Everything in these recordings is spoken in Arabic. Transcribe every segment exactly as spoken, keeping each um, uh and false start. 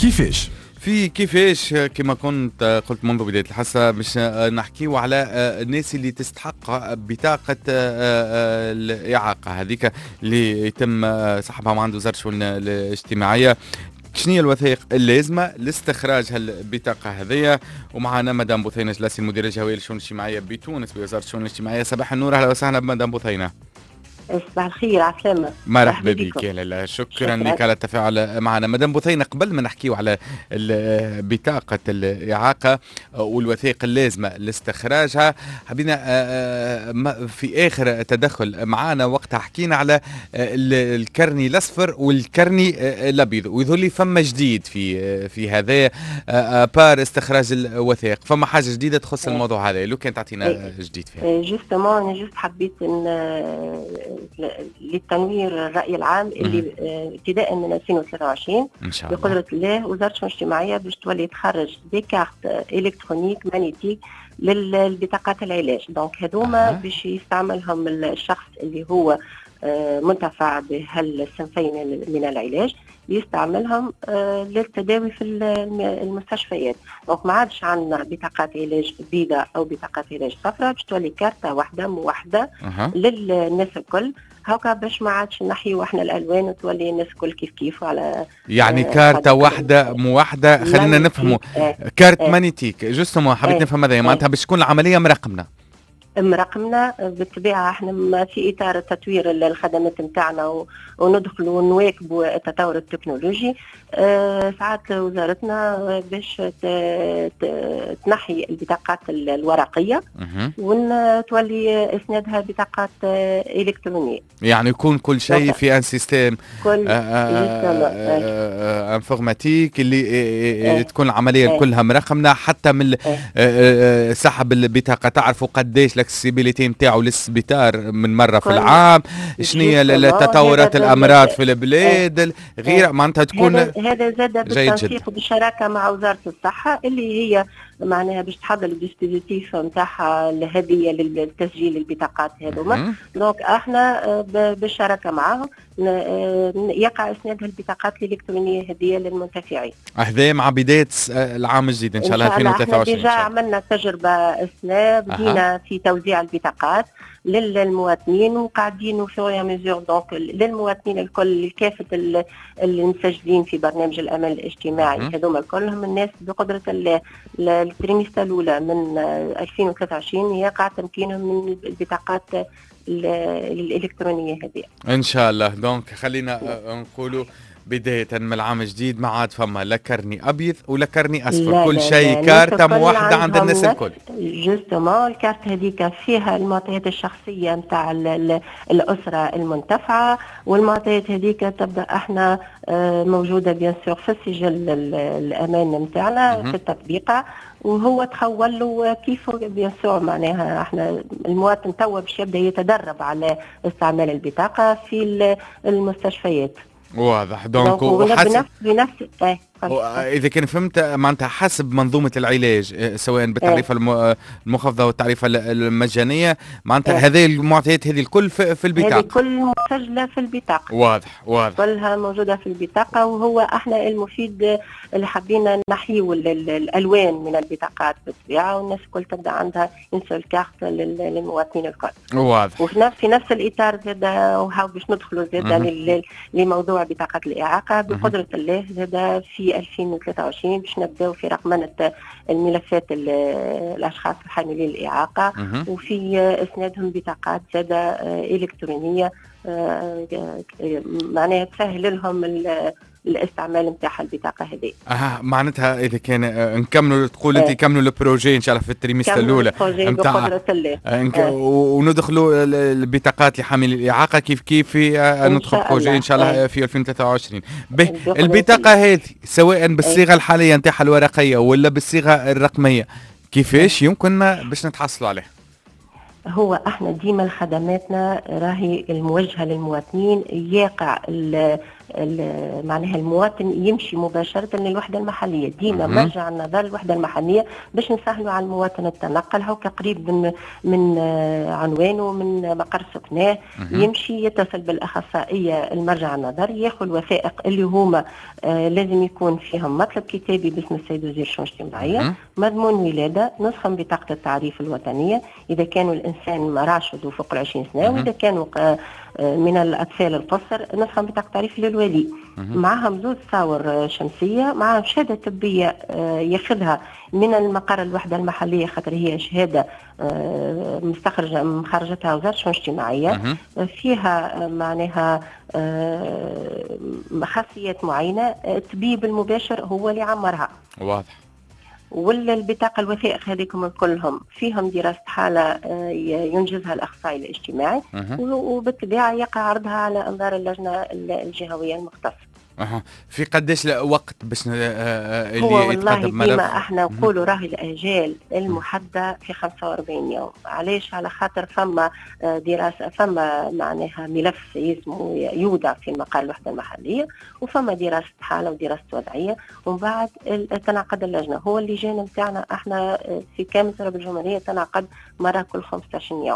كيفاش؟ في كيفاش كما كنت قلت منذ بداية الحصة باش نحكيو على الناس اللي تستحق بطاقة الإعاقة هذيك اللي يتم سحبها من عند وزارة الشؤون الاجتماعية. شنو هي الوثائق اللازمة لاستخراج هالبطاقة هذية؟ ومعنا مدام بثينة جلاسي المديرة الجهوية للشؤون الاجتماعية بتونس بوزارة الشؤون الاجتماعية. صباح النور، أهلا وسهلا بمدام بثينة. صباح الخير، عسلامة. مرحبا بك. يا لا شكرا لك على التفاعل معنا. مدام بثينة، قبل ما نحكيو على بطاقة الإعاقة والوثائق اللازمة لاستخراجها، حبينا في آخر تدخل معنا وقتها حكينا على الكرني الأصفر والكرني الأبيض، ويظهر فما جديد في في هذا بار استخراج الوثائق، فما حاجة جديدة تخص الموضوع هذا، لو كان تعطينا جديد فيها. جوستومون انا جوست حبيت ان للتنوير الرأي العام اللي ابتداء من ألفين وثلاثة وعشرين إن شاء الله بقدرة الله وزارة الشؤون الاجتماعية باش تولي تخرج دي كارت إلكترونيك مانيتيك للبطاقات العلاج. دونك هذوما أه. باش يستعملهم الشخص اللي هو منتفع بهالصنفين من العلاج، يستعملهم للتداوي في المستشفيات. دونك ما عادش عندنا بطاقات علاج بيضاء او بطاقات علاج صفراء، باش تولي كارتة واحدة موحدة أه. للناس الكل، هكا باش ما عادش نحيو احنا الالوان وتولي الناس الكل كيف كيف على يعني آه كارتة واحدة موحدة. خلينا نفهموا آه كارت آه مانيتيك جوستومون حبيت آه نفهم هذا آه معناتها باش تكون العملية مرقمنا مرقمنا بالطبيعة. احنا في إطار تطوير الخدمات نتاعنا وندخلوا ونواكبوا التطور التكنولوجي. اه ساعات وزارتنا باش تنحي البطاقات الورقية وتولي اسنادها بطاقات إلكترونية، يعني يكون كل شيء في ان سيستم انفورماتيك اللي اه تكون العملية اه كلها مرقمنا، حتى من اه سحب البطاقة تعرفوا قديش الاكسسيبيليتي نتاعو للسبيطار من مره في العام، شنو تطورات الامراض في البلاد غير معناتها تكون هذا زاد بالتنسيق بالشراكه مع وزاره الصحه اللي هي معناها باش تحضر الديسبوزيتيف نتاعها الهديه للتسجيل البطاقات هذوما. دونك احنا بالشراكه معاهم يقع اسناد البطاقات الالكترونيه هديه للمنتفعين. هذا مع بدايه العام الجديد ان شاء الله ألفين وثلاثة وعشرين. ديجا عملنا تجربه اثناء بدينا في توزيع البطاقات للمواطنين وقاعدين وفي ميزور دونك للمواطنين الكل كافه المسجلين في برنامج الامان الاجتماعي هذوما كلهم الناس بقدره الله. التريمستر الاولى من ألفين وثلاثة وعشرين يقع تمكينهم من البطاقات الالكترونيه هذه ان شاء الله. دونك خلينا نقولوا بداية من العام الجديد ما عاد فما لا كرني أبيض ولا كرني أصفر، كل شيء كارتة موحدة عند الناس الكل. جوستومون الكارت هذيك فيها المعطيات الشخصية نتاع الأسرة المنتفعة، والمعطيات هذيك تبدأ احنا موجودة بيان سور في السجل الأمان نتاعنا في التطبيقة، وهو تخول له كيف بيان سور معناها احنا المواطن توا باش يبدأ يتدرب على استعمال البطاقة في المستشفيات. واضح. دونك وحسب بنفس اه اذا كان فهمت معناتها حسب منظومه العلاج سواء بالتعريفه اه المخفضه والتعريفه المجانيه معناتها اه هذه المعطيات هذه الكل في البطاقه، هذه كل مسجله في البطاقه. واضح واضح كلها موجوده في البطاقه. وهو احنا المفيد اللي حبينا نحيو الالوان من البطاقات بالطبيعه، والناس الكل تبدا عندها انسول كارت للمواطنين الكل. واضح. وفي في نفس الاطار زاد وهاو باش ندخلوا زاد لموضوع بطاقه الاعاقه بقدره الله زاد في ألفين وثلاثة وعشرين باش نبداو في رقمنة الملفات الأشخاص الحاملين الإعاقة وفي إسنادهم بطاقات زادة إلكترونية معناها تسهل لهم الاستعمال نتاع البطاقه هذه. اه معناتها اذا كان آه نكملوا تقول انت كملوا البروجي ان شاء الله في التريمستر الاولى نتاع آه وندخلوا البطاقات لحاملي الاعاقه كيف كيف في آه ندخل بروجي ان شاء الله آه في ألفين وثلاثة وعشرين. البطاقه هذه سواء بالصيغه الحاليه نتاعها الورقيه ولا بالصيغه الرقميه كيفاش يمكن باش نتحصلوا عليها؟ هو احنا ديما خدماتنا راهي الموجهه للمواطنين، يقع ال ال معناها المواطن يمشي مباشره للوحده المحليه، ديما مرجع النظر الوحده المحليه باش نسهلوا على المواطن التنقل. هو قريب من من عنوانه، من مقر سكناه، يمشي يتصل بالاخصائيه المرجع النظر، ياخذ الوثائق اللي هما آه لازم يكون فيهم مطلب كتابي باسم السيد وزير الشؤون الاجتماعيه، مضمون ولاده، نسخه من بطاقه التعريف الوطنيه اذا كانوا الانسان راشد وفوق العشرين سنه، واذا كانوا من الاطفال القصر نسخه من بطاقه التعريف للولي، معهم زوج صور شمسيه، معهم شهاده طبيه ياخذها من المقر الوحده المحليه، خاطر هي شهاده مستخرجه مخرجتها وزاره الشؤون الاجتماعيه، فيها معناها خاصيات معينه، الطبيب المباشر هو اللي عمرها. واضح. ولا البطاقه الوثائق هذيكم كلهم فيهم دراسه حاله ينجزها الاخصائي الاجتماعي، وبالطبيعه يقع عرضها على انظار اللجنه الجهويه المختصه. أه. في قديش وقت باش اللي هو يتقدم والله ديما احنا نقولوا راهي الاجال المحدده في خمسة وأربعين يوم. علاش؟ على خاطر فما دراسه، فما معناها ملف اسمه يوضع في مقر الوحده المحليه، وفما دراسه حاله ودراسه وضعيه، ومن بعد تنعقد اللجنه. هو اللجان نتاعنا احنا في كامل تراب الجمهوريه تنعقد مره كل خمسة عشر يوم،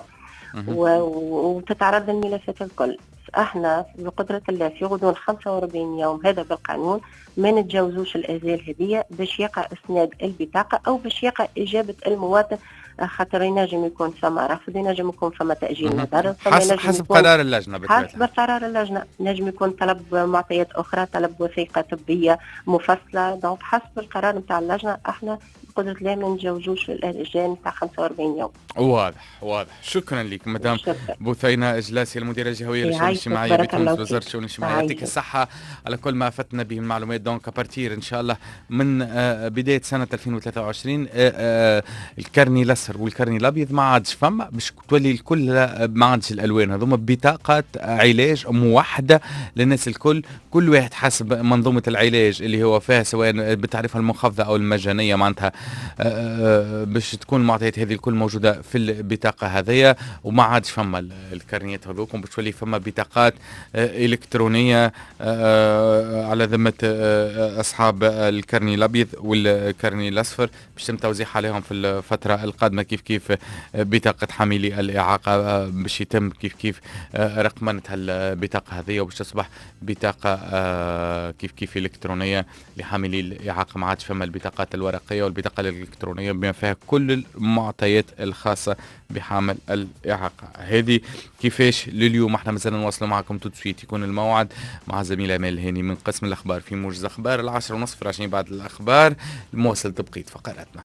وتتعرض الملفات الكل. احنا بقدرة الله في غضون خمسة وأربعين يوم هذا بالقانون ما نتجاوزوش الازال هذه باش يقع اسناد البطاقة او باش يقع اجابة المواطن، خاطر ينجم يكون فما رفض، ينجم يكون فما تأجيل نظر، حسب, حسب قرار اللجنة. حسب قرار اللجنة نجم يكون طلب معطيات اخرى، طلب وثيقة طبية مفصلة، دونك حسب القرار نتاع اللجنة احنا بقدرة الله ما نتجاوزوش الاجال نتاع خمسة وأربعين يوم. واضح واضح. شكرا لك مدام بثينة إجلاسي، المديرة الجهوية للشؤون الاجتماعية بتونس، وزارة الشؤون الاجتماعية. يعطيك الصحة على كل ما فتنا به المعلومات. دونك ابارتير ان شاء الله من بداية سنة ألفين وثلاثة وعشرين الكرني الاصفر والكرني الابيض ما عادش فما، باش تولي الكل ما عادش الالوان هذوما، بطاقة علاج موحدة للناس الكل، كل واحد حسب منظومة العلاج اللي هو فيها، سواء بالتعريفة المنخفضة او المجانية، معناتها باش تكون المعطيات هذه الكل موجودة في البطاقة هذية، وما عادش فما الكرنيات هذوكم، باش تولي فما بطاقات إلكترونية على ذمة أصحاب الكرني الأبيض والكرني الأصفر، باش يتم توزيع عليهم في الفترة القادمة كيف كيف بطاقة حاملي الإعاقة، باش يتم كيف كيف رقمنتها البطاقة هذه، وباش تصبح بطاقة كيف كيف إلكترونية لحاملي الإعاقة. ما عادش فما البطاقات الورقية والبطاقة الإلكترونية بما فيها كل المعطيات الخاصة بحامل الإعاقة. هذه كيفاش لليوم. احنا مازلنا نواصلوا معكم تدسويت، يكون الموعد مع زميل امال الهاني من قسم الاخبار في موجز اخبار العشرة ونصف، عشان بعد الاخبار المواصل تبقيت فقراتنا.